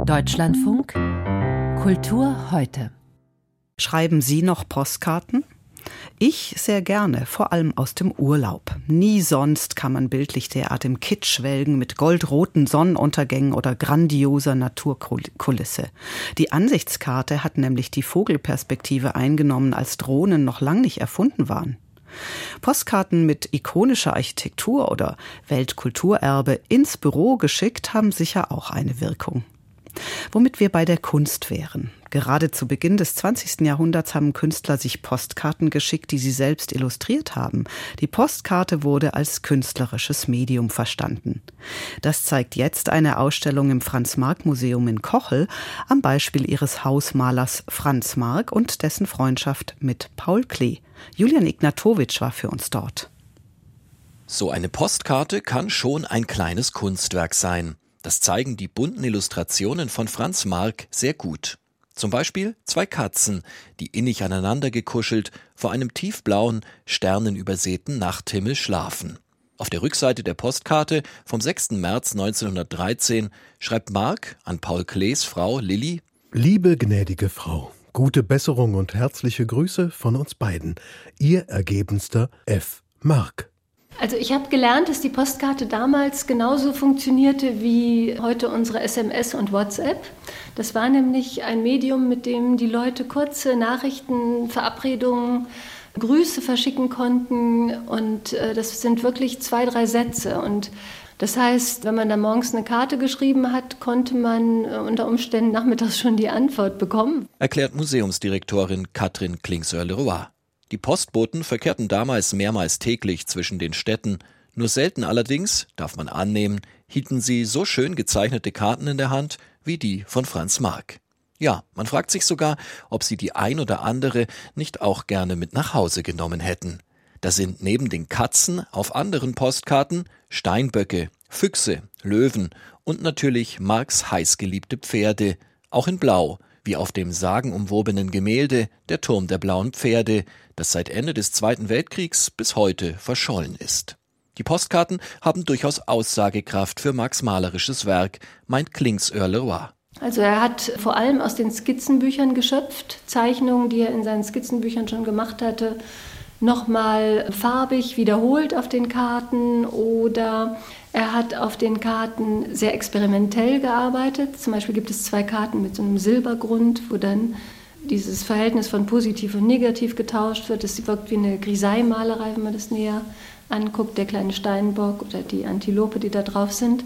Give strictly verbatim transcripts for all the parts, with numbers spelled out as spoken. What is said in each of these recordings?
Deutschlandfunk Kultur heute. Schreiben Sie noch Postkarten? Ich sehr gerne, vor allem aus dem Urlaub. Nie sonst kann man bildlich derart im Kitsch schwelgen mit goldroten Sonnenuntergängen oder grandioser Naturkulisse. Die Ansichtskarte hat nämlich die Vogelperspektive eingenommen, als Drohnen noch lang nicht erfunden waren. Postkarten mit ikonischer Architektur oder Weltkulturerbe ins Büro geschickt haben sicher auch eine Wirkung. Womit wir bei der Kunst wären. Gerade zu Beginn des zwanzigsten Jahrhunderts haben Künstler sich Postkarten geschickt, die sie selbst illustriert haben. Die Postkarte wurde als künstlerisches Medium verstanden. Das zeigt jetzt eine Ausstellung im Franz-Marc-Museum in Kochel am Beispiel ihres Hausmalers Franz Marc und dessen Freundschaft mit Paul Klee. Julian Ignatowitsch war für uns dort. So eine Postkarte kann schon ein kleines Kunstwerk sein. Das zeigen die bunten Illustrationen von Franz Marc sehr gut. Zum Beispiel zwei Katzen, die innig aneinander gekuschelt vor einem tiefblauen, sternenübersäten Nachthimmel schlafen. Auf der Rückseite der Postkarte vom sechsten März neunzehnhundertdreizehn schreibt Marc an Paul Klees Frau Lilli: Liebe gnädige Frau, gute Besserung und herzliche Grüße von uns beiden. Ihr ergebenster F. Marc. Also ich habe gelernt, dass die Postkarte damals genauso funktionierte wie heute unsere S M S und WhatsApp. Das war nämlich ein Medium, mit dem die Leute kurze Nachrichten, Verabredungen, Grüße verschicken konnten. Und äh, das sind wirklich zwei, drei Sätze. Und das heißt, wenn man da morgens eine Karte geschrieben hat, konnte man äh, unter Umständen nachmittags schon die Antwort bekommen. Erklärt Museumsdirektorin Katrin Klingsöhr-Leroy. Die Postboten verkehrten damals mehrmals täglich zwischen den Städten. Nur selten allerdings, darf man annehmen, hielten sie so schön gezeichnete Karten in der Hand wie die von Franz Marc. Ja, man fragt sich sogar, ob sie die ein oder andere nicht auch gerne mit nach Hause genommen hätten. Da sind neben den Katzen auf anderen Postkarten Steinböcke, Füchse, Löwen und natürlich Marcs heißgeliebte Pferde, auch in Blau, wie auf dem sagenumwobenen Gemälde Der Turm der blauen Pferde, das seit Ende des Zweiten Weltkriegs bis heute verschollen ist. Die Postkarten haben durchaus Aussagekraft für Marcs malerisches Werk, meint Klingsöhr-Leroy. Also er hat vor allem aus den Skizzenbüchern geschöpft, Zeichnungen, die er in seinen Skizzenbüchern schon gemacht hatte, nochmal farbig wiederholt auf den Karten, oder er hat auf den Karten sehr experimentell gearbeitet. Zum Beispiel gibt es zwei Karten mit so einem Silbergrund, wo dann dieses Verhältnis von positiv und negativ getauscht wird. Das wirkt wie eine Grisaille-Malerei, wenn man das näher anguckt, der kleine Steinbock oder die Antilope, die da drauf sind.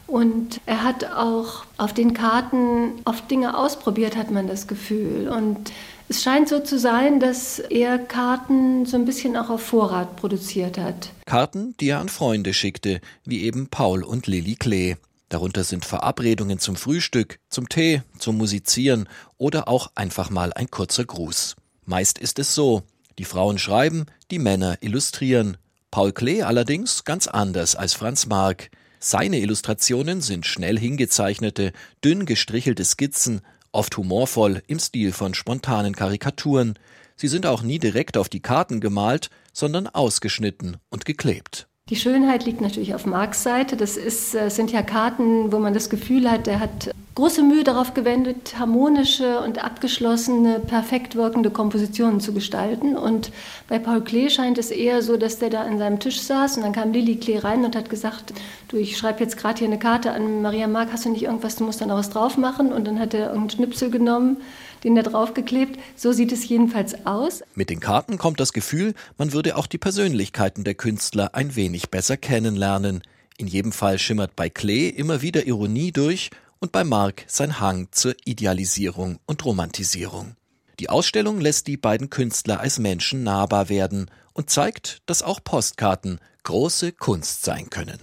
Und er hat auch auf den Karten oft Dinge ausprobiert, hat man das Gefühl. Und es scheint so zu sein, dass er Karten so ein bisschen auch auf Vorrat produziert hat. Karten, die er an Freunde schickte, wie eben Paul und Lilli Klee. Darunter sind Verabredungen zum Frühstück, zum Tee, zum Musizieren oder auch einfach mal ein kurzer Gruß. Meist ist es so: Die Frauen schreiben, die Männer illustrieren. Paul Klee allerdings ganz anders als Franz Marc. Seine Illustrationen sind schnell hingezeichnete, dünn gestrichelte Skizzen, oft humorvoll im Stil von spontanen Karikaturen. Sie sind auch nie direkt auf die Karten gemalt, sondern ausgeschnitten und geklebt. Die Schönheit liegt natürlich auf Marcs Seite. Das ist, das sind ja Karten, wo man das Gefühl hat, er hat große Mühe darauf gewendet, harmonische und abgeschlossene, perfekt wirkende Kompositionen zu gestalten. Und bei Paul Klee scheint es eher so, dass der da an seinem Tisch saß und dann kam Lilli Klee rein und hat gesagt: Du, ich schreibe jetzt gerade hier eine Karte an Maria Marc, hast du nicht irgendwas, du musst da noch was drauf machen? Und dann hat er irgendeinen Schnipsel genommen, den da draufgeklebt. So sieht es jedenfalls aus. Mit den Karten kommt das Gefühl, man würde auch die Persönlichkeiten der Künstler ein wenig besser kennenlernen. In jedem Fall schimmert bei Klee immer wieder Ironie durch und bei Marc sein Hang zur Idealisierung und Romantisierung. Die Ausstellung lässt die beiden Künstler als Menschen nahbar werden und zeigt, dass auch Postkarten große Kunst sein können.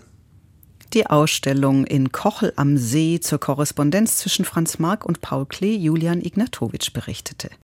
Die Ausstellung in Kochel am See zur Korrespondenz zwischen Franz Marc und Paul Klee, Julian Ignatowitsch berichtete.